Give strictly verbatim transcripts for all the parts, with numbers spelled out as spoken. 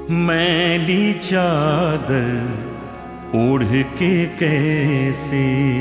मैली चादर ओढ़ के कैसे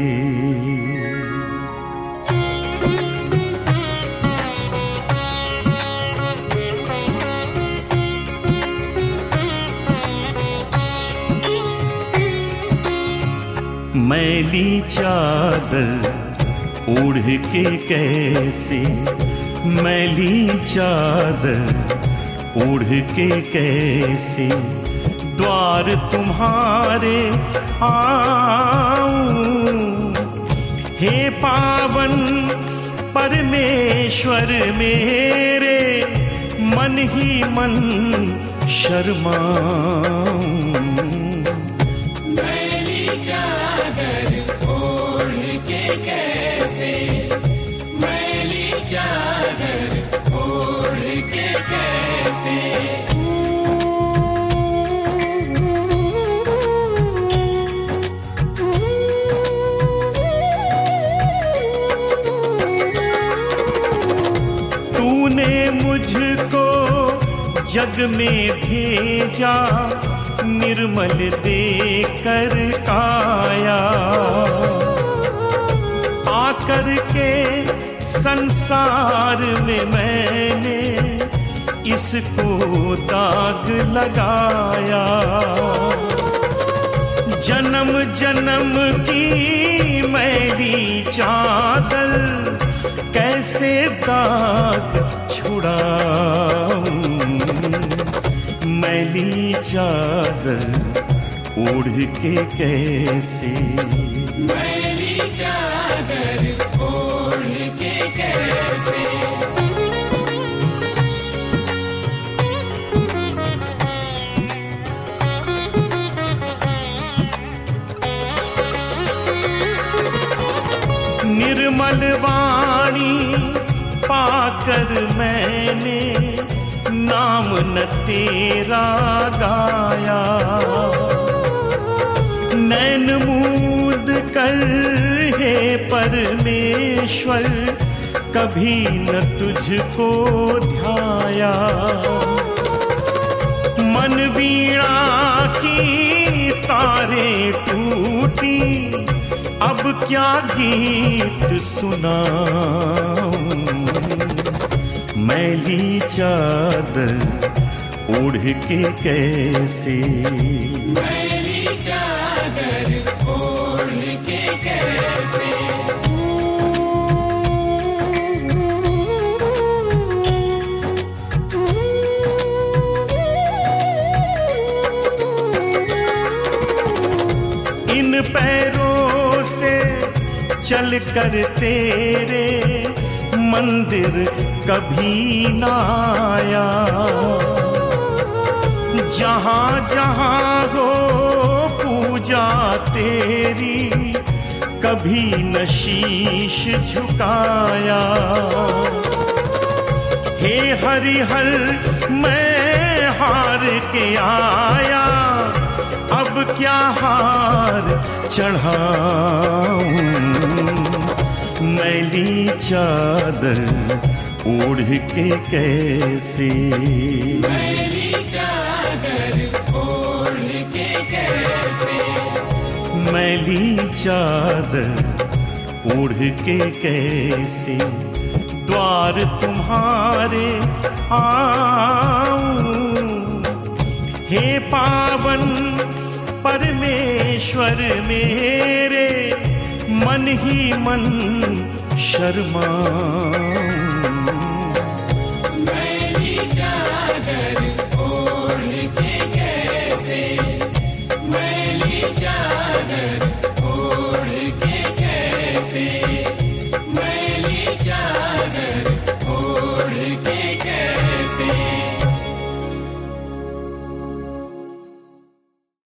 मैली चादर ओढ़ के कैसे मैली चादर ओढ़ के कैसे द्वार तुम्हारे आऊं। हे पावन परमेश्वर मेरे मन ही मन शर्माऊं। मैली चादर ओढ़ के कैसे मैली चादर ओढ़ के कैसे तूने मुझको जग में भेजा निर्मल देकर काया। आकर के संसार में मैंने इसको दाग लगाया। जन्म जन्म की मैली चादर कैसे दाग छुड़ाऊं। मैली चादर ओढ़ के कैसे मैली चादर ओढ़ के कैसे निर्मल वाणी पाकर मैंने नाम न तेरा गाया। नैन मूंद कर हे परमेश्वर कभी न तुझको ध्याया। मन वीणा की तारें टूटी अब क्या गीत सुनाऊं। मैली चादर ओढ़ के कैसे मैली चादर ओढ़ के कैसे इन पैरों से चल कर तेरे मंदिर कभी न आया। जहाँ जहाँ हो पूजा तेरी कभी न शीश झुकाया। हे हरिहर मैं हार के आया अब क्या हार चढ़ाऊं। मैली चादर ओढ़ के कैसे मैली चादर ओढ़ के कैसे मैली चादर ओढ़ के कैसे द्वार तुम्हारे आऊं। हे पावन परमेश्वर मेरे मन ही मन शर्माऊं।